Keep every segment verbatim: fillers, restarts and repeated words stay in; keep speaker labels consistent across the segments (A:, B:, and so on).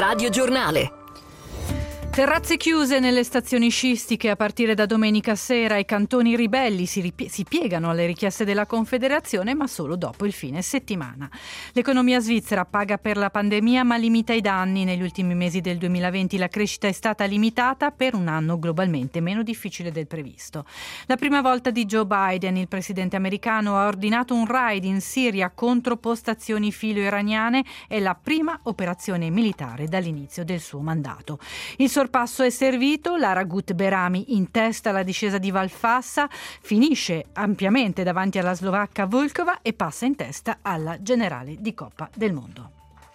A: Radio Giornale.
B: Terrazze chiuse nelle stazioni sciistiche a partire da domenica sera. I cantoni ribelli si, ripie- si piegano alle richieste della Confederazione, ma solo dopo il fine settimana. L'economia svizzera paga per la pandemia ma limita i danni. Negli ultimi mesi del duemilaventi la crescita è stata limitata per un anno globalmente meno difficile del previsto. La prima volta di Joe Biden, il presidente americano, ha ordinato un raid in Siria contro postazioni filo-iraniane. È la prima operazione militare dall'inizio del suo mandato. Il sorpasso è servito, Lara Gut Berami in testa alla discesa di Valfassa, finisce ampiamente davanti alla slovacca Volkova e passa in testa alla generale di Coppa del Mondo.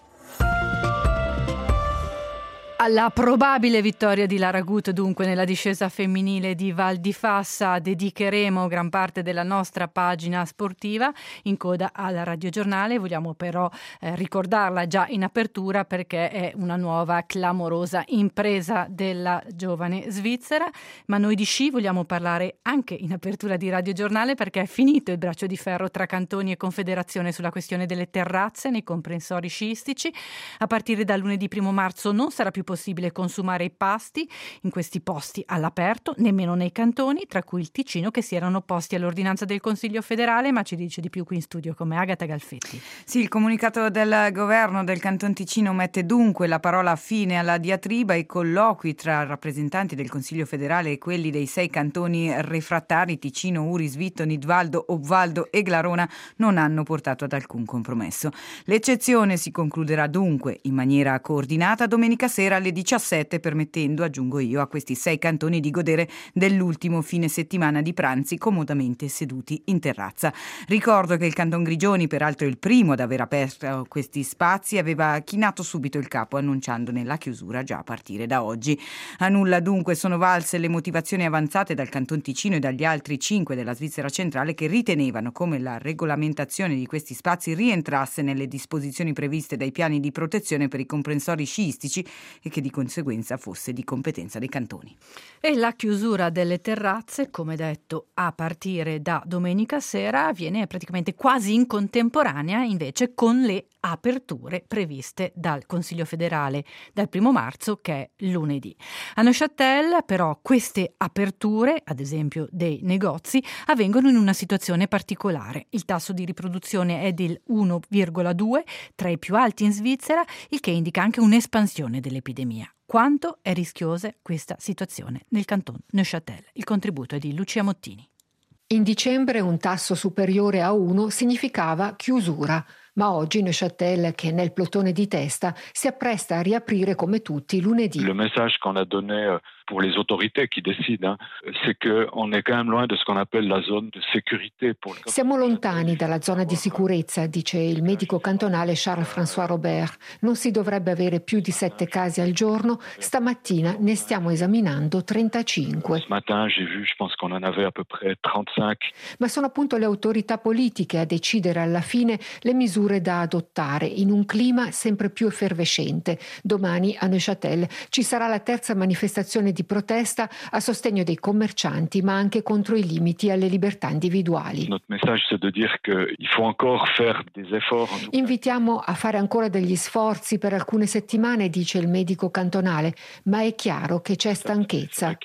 B: Alla probabile vittoria di Lara Gut, dunque, nella discesa femminile di Val di Fassa, dedicheremo gran parte della nostra pagina sportiva in coda alla radiogiornale. Vogliamo però eh, ricordarla già in apertura perché è una nuova clamorosa impresa della giovane svizzera. Ma noi di sci vogliamo parlare anche in apertura di radiogiornale perché è finito il braccio di ferro tra cantoni e confederazione sulla questione delle terrazze nei comprensori sciistici. A partire da lunedì primo marzo non sarà più possibile consumare i pasti in questi posti all'aperto, nemmeno nei cantoni, tra cui il Ticino, che si erano opposti all'ordinanza del Consiglio federale, ma ci dice di più qui in studio come Agata Galfetti.
C: Sì, il comunicato del governo del Canton Ticino mette dunque la parola fine alla diatriba. I colloqui tra rappresentanti del Consiglio federale e quelli dei sei cantoni refrattari Ticino, Uri, Svitto, Nidvaldo, Obvaldo e Glarona non hanno portato ad alcun compromesso. L'eccezione si concluderà dunque in maniera coordinata domenica sera alle diciassette, permettendo, aggiungo io, a questi sei cantoni di godere dell'ultimo fine settimana di pranzi comodamente seduti in terrazza. Ricordo che il Canton Grigioni, peraltro il primo ad aver aperto questi spazi, aveva chinato subito il capo annunciandone la chiusura già a partire da oggi. A nulla dunque sono valse le motivazioni avanzate dal Canton Ticino e dagli altri cinque della Svizzera centrale che ritenevano come la regolamentazione di questi spazi rientrasse nelle disposizioni previste dai piani di protezione per i comprensori sciistici e che di conseguenza fosse di competenza dei cantoni.
B: E la chiusura delle terrazze, come detto, a partire da domenica sera avviene praticamente quasi in contemporanea invece con le aperture previste dal Consiglio federale dal primo marzo, che è lunedì. A Neuchâtel però queste aperture, ad esempio dei negozi, avvengono in una situazione particolare. Il tasso di riproduzione è del uno virgola due, tra i più alti in Svizzera, il che indica anche un'espansione dell'epidemia. Quanto è rischiosa questa situazione nel canton Neuchâtel? Il contributo è di Lucia Mottini.
D: In dicembre un tasso superiore a uno significava chiusura, ma oggi Neuchâtel, che è nel plotone di testa, si appresta a riaprire come tutti lunedì.
E: Le message qu'on a donné pour les autorités qui décident, c'est que on est quand même loin de ce qu'on appelle la zone de sécurité pour le...
D: Siamo lontani dalla zona di sicurezza, dice il medico cantonale Charles-François Robert. Non si dovrebbe avere più di sette casi al giorno. Stamattina ne stiamo esaminando trentacinque.
E: Ce matin, j'ai vu, je pense qu'on en avait à peu près trentacinq.
D: Ma sono appunto le autorità politiche a decidere alla fine le misure da adottare in un clima sempre più effervescente. Domani a Neuchâtel ci sarà la terza manifestazione di protesta a sostegno dei commercianti, ma anche contro i limiti alle libertà individuali.
E: Notre message, c'est de dire qu'il faut encore faire des efforts.
D: Invitiamo a fare ancora degli sforzi per alcune settimane, dice il medico cantonale, ma è chiaro che c'è stanchezza.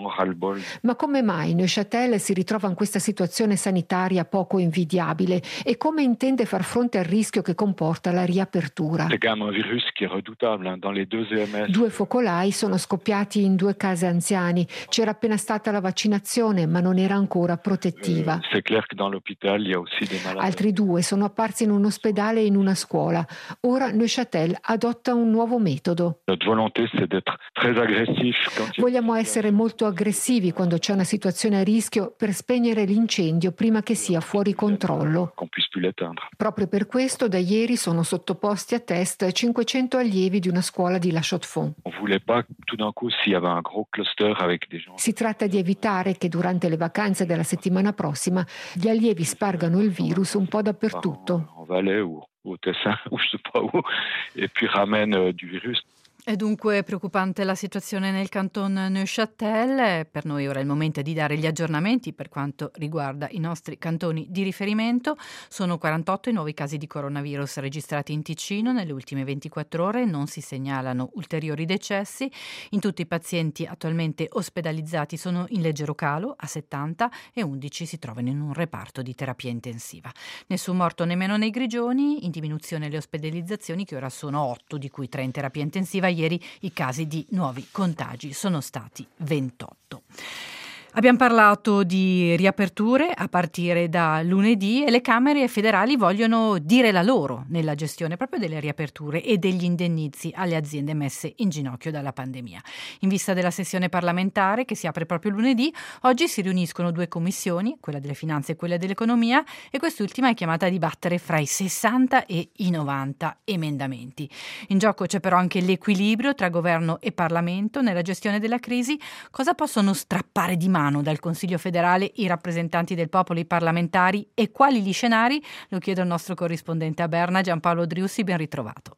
D: Ma come mai Neuchâtel si ritrova in questa situazione sanitaria poco invidiabile e come intende far fronte al rischio che comporta la riapertura? Due focolai sono scoppiati in due case anziani. C'era appena stata la vaccinazione, ma non era ancora protettiva. Altri due sono apparsi in un ospedale e in una scuola. Ora Neuchâtel adotta un nuovo metodo. Vogliamo essere molto aggressivi quando c'è una situazione a rischio per spegnere l'incendio prima che sia fuori controllo. Proprio per questo da ieri sono sottoposti a test cinquecento allievi di una scuola di La Chaux-de-Fonds. Si tratta di evitare che durante le vacanze della settimana prossima gli allievi spargano il virus un po' dappertutto.
B: È dunque preoccupante la situazione nel canton Neuchâtel. Per noi ora è il momento di dare gli aggiornamenti per quanto riguarda i nostri cantoni di riferimento. Sono quarantotto i nuovi casi di coronavirus registrati in Ticino nelle ultime ventiquattro ore, non si segnalano ulteriori decessi. In tutti i pazienti attualmente ospedalizzati sono in leggero calo, a settanta, e undici si trovano in un reparto di terapia intensiva. Nessun morto nemmeno nei Grigioni, in diminuzione le ospedalizzazioni che ora sono otto, di cui tre in terapia intensiva. Ieri i casi di nuovi contagi sono stati ventotto. Abbiamo parlato di riaperture a partire da lunedì e le Camere federali vogliono dire la loro nella gestione proprio delle riaperture e degli indennizzi alle aziende messe in ginocchio dalla pandemia. In vista della sessione parlamentare che si apre proprio lunedì, oggi si riuniscono due commissioni, quella delle finanze e quella dell'economia, e quest'ultima è chiamata a dibattere fra i sessanta e i novanta emendamenti. In gioco c'è però anche l'equilibrio tra governo e Parlamento nella gestione della crisi. Cosa possono strappare di mano dal Consiglio federale i rappresentanti del popolo, i parlamentari, e quali gli scenari? Lo chiedo al nostro corrispondente a Berna, Giampaolo Driussi, ben ritrovato.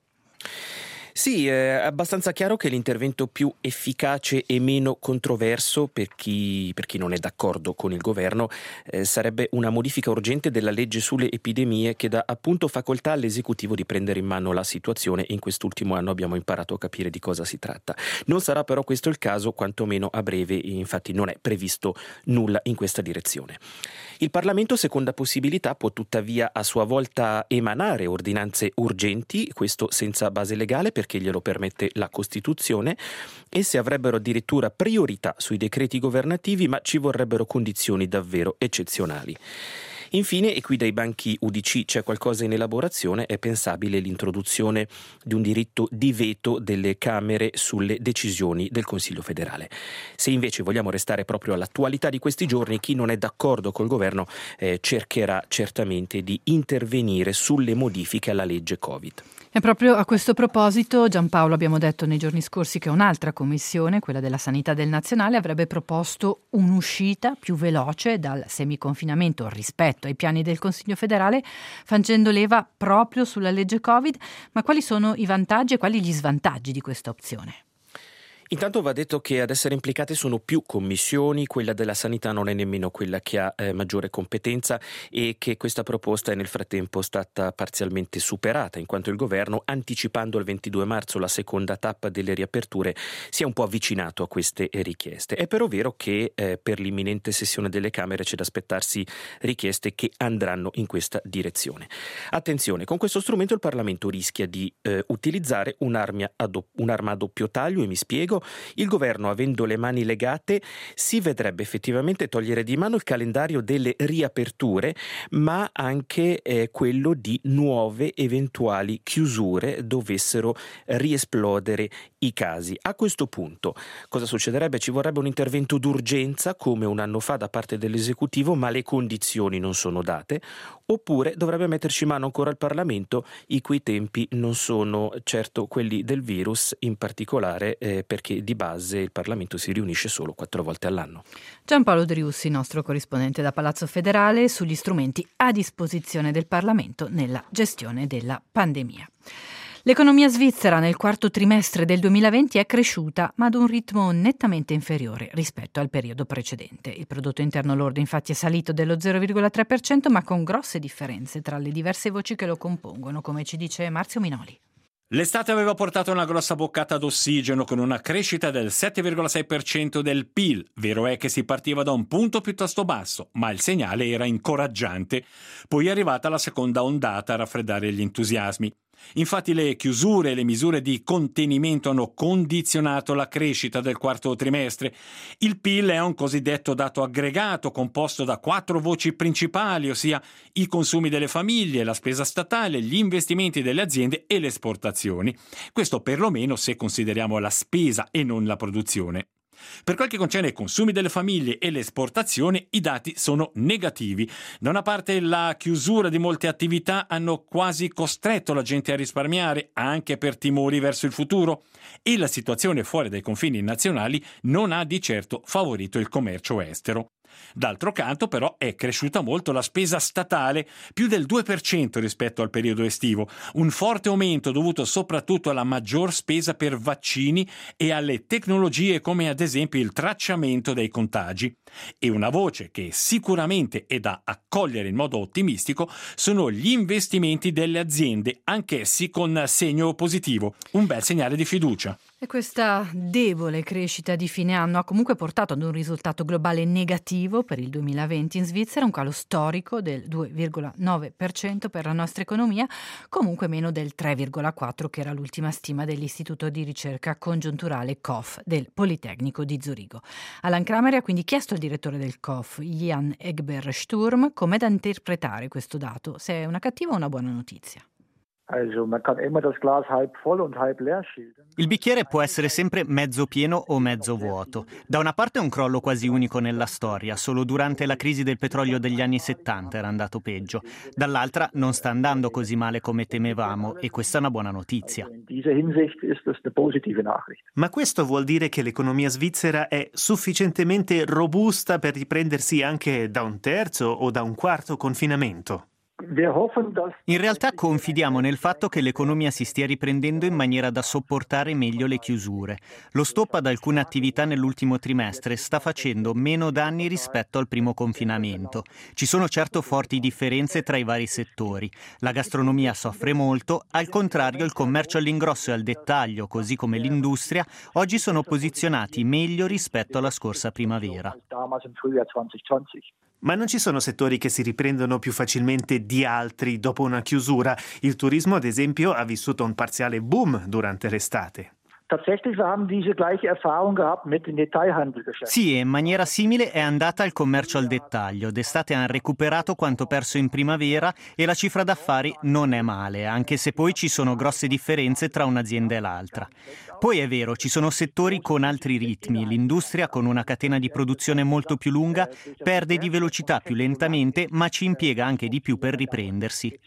A: Sì, è abbastanza chiaro che l'intervento più efficace e meno controverso per chi, per chi non è d'accordo con il governo eh, sarebbe una modifica urgente della legge sulle epidemie che dà appunto facoltà all'esecutivo di prendere in mano la situazione, e in quest'ultimo anno abbiamo imparato a capire di cosa si tratta. Non sarà però questo il caso, quantomeno a breve, infatti non è previsto nulla in questa direzione. Il Parlamento, seconda possibilità, può tuttavia a sua volta emanare ordinanze urgenti, questo senza base legale perché glielo permette la Costituzione. Esse avrebbero addirittura priorità sui decreti governativi, ma ci vorrebbero condizioni davvero eccezionali. Infine, e qui dai banchi U D C c'è qualcosa in elaborazione, è pensabile l'introduzione di un diritto di veto delle Camere sulle decisioni del Consiglio federale. Se invece vogliamo restare proprio all'attualità di questi giorni, chi non è d'accordo col governo eh, cercherà certamente di intervenire sulle modifiche alla legge Covid.
B: E proprio a questo proposito, Giampaolo, abbiamo detto nei giorni scorsi che un'altra commissione, quella della Sanità del Nazionale, avrebbe proposto un'uscita più veloce dal semiconfinamento rispetto ai piani del Consiglio federale, facendo leva proprio sulla legge Covid. Ma quali sono i vantaggi e quali gli svantaggi di questa opzione?
A: Intanto va detto che ad essere implicate sono più commissioni, quella della sanità non è nemmeno quella che ha eh, maggiore competenza, e che questa proposta è nel frattempo stata parzialmente superata, in quanto il governo, anticipando al ventidue marzo la seconda tappa delle riaperture, si è un po' avvicinato a queste richieste. È però vero che eh, per l'imminente sessione delle Camere c'è da aspettarsi richieste che andranno in questa direzione. Attenzione, con questo strumento il Parlamento rischia di eh, utilizzare un'arma a, do- un'arma a doppio taglio, e mi spiego. Il governo, avendo le mani legate, si vedrebbe effettivamente togliere di mano il calendario delle riaperture, ma anche eh, quello di nuove eventuali chiusure dovessero riesplodere i casi. A questo punto cosa succederebbe? Ci vorrebbe un intervento d'urgenza come un anno fa da parte dell'esecutivo, ma le condizioni non sono date, oppure dovrebbe metterci mano ancora il Parlamento, i cui tempi non sono certo quelli del virus, in particolare eh, perché che di base il Parlamento si riunisce solo quattro volte all'anno.
B: Giampaolo Driussi, nostro corrispondente da Palazzo Federale, sugli strumenti a disposizione del Parlamento nella gestione della pandemia. L'economia svizzera nel quarto trimestre del duemilaventi è cresciuta, ma ad un ritmo nettamente inferiore rispetto al periodo precedente. Il prodotto interno lordo infatti è salito dello zero virgola tre per cento, ma con grosse differenze tra le diverse voci che lo compongono, come ci dice Marzio Minoli.
F: L'estate aveva portato una grossa boccata d'ossigeno con una crescita del sette virgola sei per cento del P I L. Vero è che si partiva da un punto piuttosto basso, ma il segnale era incoraggiante. Poi è arrivata la seconda ondata a raffreddare gli entusiasmi. Infatti le chiusure e le misure di contenimento hanno condizionato la crescita del quarto trimestre. Il P I L è un cosiddetto dato aggregato composto da quattro voci principali, ossia i consumi delle famiglie, la spesa statale, gli investimenti delle aziende e le esportazioni. Questo perlomeno se consideriamo la spesa e non la produzione. Per quel che concerne i consumi delle famiglie e le esportazioni, i dati sono negativi. Da una parte la chiusura di molte attività hanno quasi costretto la gente a risparmiare, anche per timori verso il futuro, e la situazione fuori dai confini nazionali non ha di certo favorito il commercio estero. D'altro canto, però, è cresciuta molto la spesa statale, più del due per cento rispetto al periodo estivo, un forte aumento dovuto soprattutto alla maggior spesa per vaccini e alle tecnologie come ad esempio il tracciamento dei contagi. E una voce che sicuramente è da accogliere in modo ottimistico sono gli investimenti delle aziende, anch'essi con segno positivo, un bel segnale di fiducia.
B: E questa debole crescita di fine anno ha comunque portato ad un risultato globale negativo per il duemilaventi in Svizzera, un calo storico del due virgola nove per cento per la nostra economia, comunque meno del tre virgola quattro per cento che era l'ultima stima dell'Istituto di ricerca congiunturale C O F del Politecnico di Zurigo. Alan Kramer ha quindi chiesto al direttore del C O F, Jan Egber-Sturm, com'è da interpretare questo dato, se è una cattiva o una buona notizia.
G: Il bicchiere può essere sempre mezzo pieno o mezzo vuoto. Da una parte è un crollo quasi unico nella storia, solo durante la crisi del petrolio degli anni settanta era andato peggio. Dall'altra non sta andando così male come temevamo e questa è una buona notizia.
H: Ma questo vuol dire che l'economia svizzera è sufficientemente robusta per riprendersi anche da un terzo o da un quarto confinamento?
G: In realtà confidiamo nel fatto che l'economia si stia riprendendo in maniera da sopportare meglio le chiusure. Lo stop ad alcune attività nell'ultimo trimestre sta facendo meno danni rispetto al primo confinamento. Ci sono certo forti differenze tra i vari settori. La gastronomia soffre molto, al contrario il commercio all'ingrosso e al dettaglio, così come l'industria, oggi sono posizionati meglio rispetto alla scorsa primavera.
H: Ma non ci sono settori che si riprendono più facilmente di altri dopo una chiusura? Il turismo, ad esempio, ha vissuto un parziale boom durante l'estate.
G: Sì, in maniera simile è andata il commercio al dettaglio. D'estate hanno recuperato quanto perso in primavera e la cifra d'affari non è male, anche se poi ci sono grosse differenze tra un'azienda e l'altra. Poi è vero, ci sono settori con altri ritmi. L'industria, con una catena di produzione molto più lunga, perde di velocità più lentamente, ma ci impiega anche di più per riprendersi.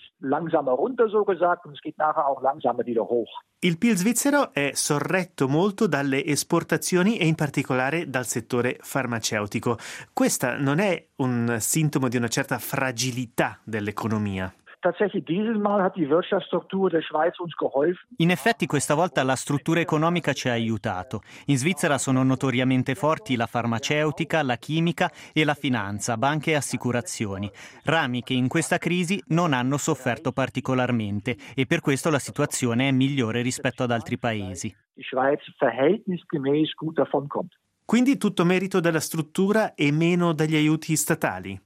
H: Il P I L svizzero è sorretto molto dalle esportazioni e in particolare dal settore farmaceutico. Questa non è un sintomo di una certa fragilità dell'economia?
G: In effetti questa volta la struttura economica ci ha aiutato. In Svizzera sono notoriamente forti la farmaceutica, la chimica e la finanza, banche e assicurazioni, rami che in questa crisi non hanno sofferto particolarmente e per questo la situazione è migliore rispetto ad altri paesi.
H: Quindi tutto merito della struttura e meno dagli aiuti statali?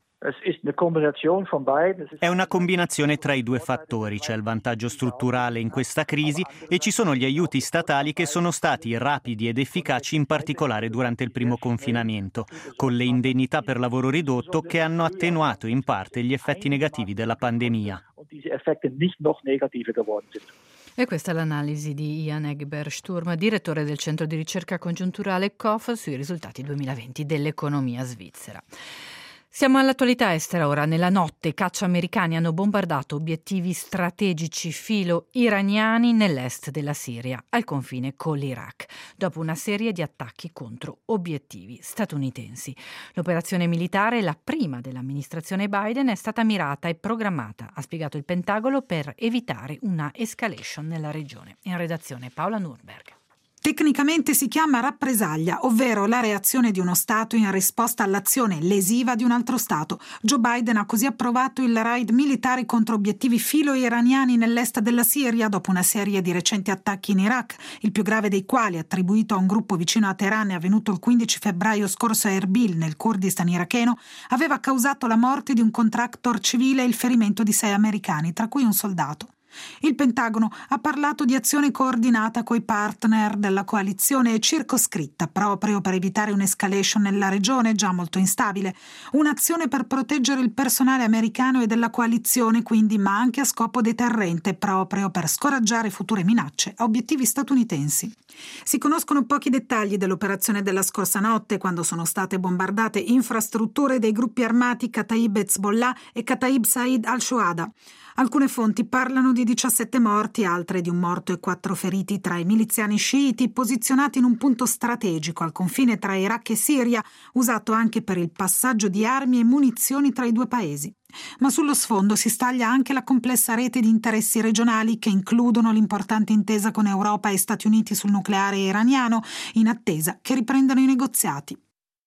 G: È una combinazione tra i due fattori, c'è il vantaggio strutturale in questa crisi e ci sono gli aiuti statali che sono stati rapidi ed efficaci in particolare durante il primo confinamento, con le indennità per lavoro ridotto che hanno attenuato in parte gli effetti negativi della pandemia.
B: E questa è l'analisi di Jan Egber-Sturm, direttore del Centro di Ricerca Congiunturale C O F sui risultati duemilaventi dell'economia svizzera. Siamo all'attualità estera ora. Nella notte caccia americani hanno bombardato obiettivi strategici filo-iraniani nell'est della Siria, al confine con l'Iraq, dopo una serie di attacchi contro obiettivi statunitensi. L'operazione militare, la prima dell'amministrazione Biden, è stata mirata e programmata, ha spiegato il Pentagono, per evitare una escalation nella regione. In redazione Paola Nürnberg.
I: Tecnicamente si chiama rappresaglia, ovvero la reazione di uno Stato in risposta all'azione lesiva di un altro Stato. Joe Biden ha così approvato il raid militare contro obiettivi filo-iraniani nell'est della Siria dopo una serie di recenti attacchi in Iraq, il più grave dei quali, attribuito a un gruppo vicino a Teheran e avvenuto il quindici febbraio scorso a Erbil, nel Kurdistan iracheno, aveva causato la morte di un contractor civile e il ferimento di sei americani, tra cui un soldato. Il Pentagono ha parlato di azione coordinata coi partner della coalizione e circoscritta proprio per evitare un'escalation nella regione già molto instabile, un'azione per proteggere il personale americano e della coalizione quindi, ma anche a scopo deterrente proprio per scoraggiare future minacce a obiettivi statunitensi. Si conoscono pochi dettagli dell'operazione della scorsa notte, quando sono state bombardate infrastrutture dei gruppi armati Kataib Hezbollah e Kataib Said al-Shuhada. Alcune fonti parlano di di diciassette morti, altre di un morto e quattro feriti tra i miliziani sciiti posizionati in un punto strategico al confine tra Iraq e Siria, usato anche per il passaggio di armi e munizioni tra i due paesi. Ma sullo sfondo si staglia anche la complessa rete di interessi regionali che includono l'importante intesa con Europa e Stati Uniti sul nucleare iraniano, in attesa che riprendano i negoziati.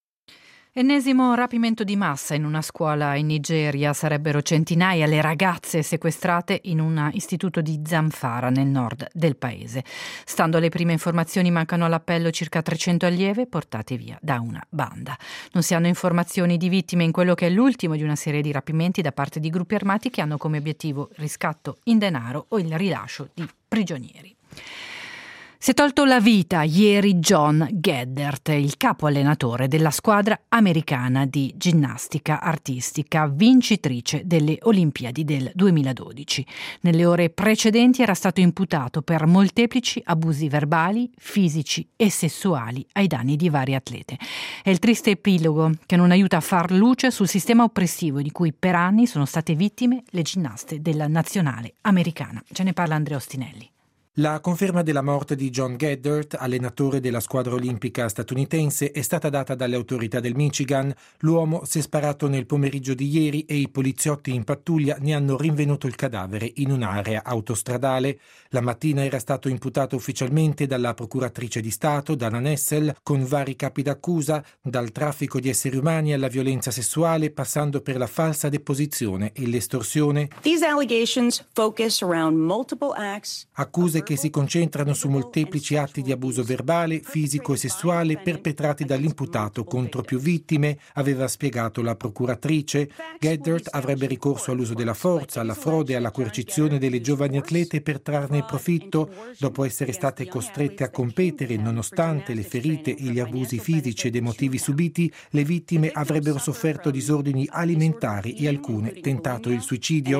B: Ennesimo rapimento di massa in una scuola in Nigeria. Sarebbero centinaia le ragazze sequestrate in un istituto di Zamfara nel nord del paese. Stando alle prime informazioni mancano all'appello circa trecento allieve portate via da una banda. Non si hanno informazioni di vittime in quello che è l'ultimo di una serie di rapimenti da parte di gruppi armati che hanno come obiettivo il riscatto in denaro o il rilascio di prigionieri. Si è tolto la vita ieri John Geddert, il capo allenatore della squadra americana di ginnastica artistica, vincitrice delle Olimpiadi del duemiladodici. Nelle ore precedenti era stato imputato per molteplici abusi verbali, fisici e sessuali ai danni di varie atlete. È il triste epilogo che non aiuta a far luce sul sistema oppressivo di cui per anni sono state vittime le ginnaste della nazionale americana. Ce ne parla Andrea Ostinelli.
J: La conferma della morte di John Geddert, allenatore della squadra olimpica statunitense, è stata data dalle autorità del Michigan. L'uomo si è sparato nel pomeriggio di ieri e i poliziotti in pattuglia ne hanno rinvenuto il cadavere in un'area autostradale. La mattina era stato imputato ufficialmente dalla procuratrice di Stato, Dana Nessel, con vari capi d'accusa, dal traffico di esseri umani alla violenza sessuale, passando per la falsa deposizione e l'estorsione.
K: These allegations focus around multiple acts.
J: Accuse che si concentrano su molteplici atti di abuso verbale, fisico e sessuale perpetrati dall'imputato contro più vittime, aveva spiegato la procuratrice. Geddert avrebbe ricorso all'uso della forza, alla frode e alla coercizione delle giovani atlete per trarne profitto. Dopo essere state costrette a competere nonostante le ferite e gli abusi fisici ed emotivi subiti, le vittime avrebbero sofferto disordini alimentari e alcune tentato il suicidio.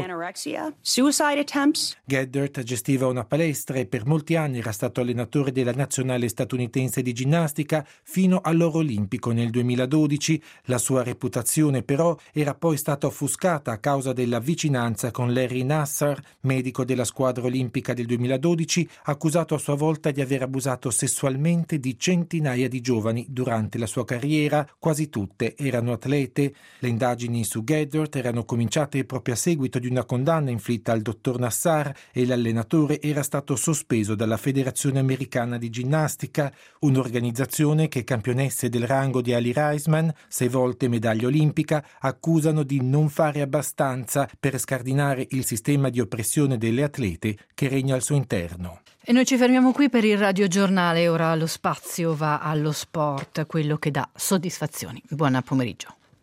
J: Geddert gestiva una palestra e per molti anni era stato allenatore della nazionale statunitense di ginnastica fino all'oro olimpico nel duemiladodici. La sua reputazione però era poi stata offuscata a causa della vicinanza con Larry Nassar, medico della squadra olimpica del duemiladodici, accusato a sua volta di aver abusato sessualmente di centinaia di giovani durante la sua carriera. Quasi tutte erano atlete. Le indagini su Geddert erano cominciate proprio a seguito di una condanna inflitta al dottor Nassar e l'allenatore era stato sospeso dalla Federazione Americana di Ginnastica, un'organizzazione che campionesse del rango di Ali Raisman, sei volte medaglia olimpica, accusano di non fare abbastanza per scardinare il sistema di oppressione delle atlete che regna al suo interno.
B: E noi ci fermiamo qui per il radiogiornale. Ora lo spazio va allo sport, quello che dà soddisfazioni. Buon pomeriggio.